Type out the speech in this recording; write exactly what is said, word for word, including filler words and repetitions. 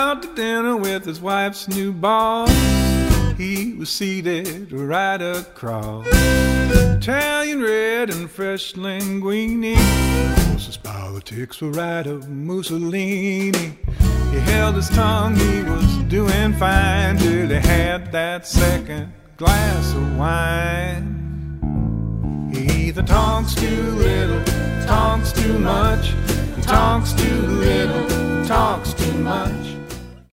out to dinner with his wife's new boss. He was seated right across. Italian red and fresh linguine. His politics were right of Mussolini. He held his tongue, he was doing fine till he had that second glass of wine. He either talks too little, talks too much. He talks too little, talks too much.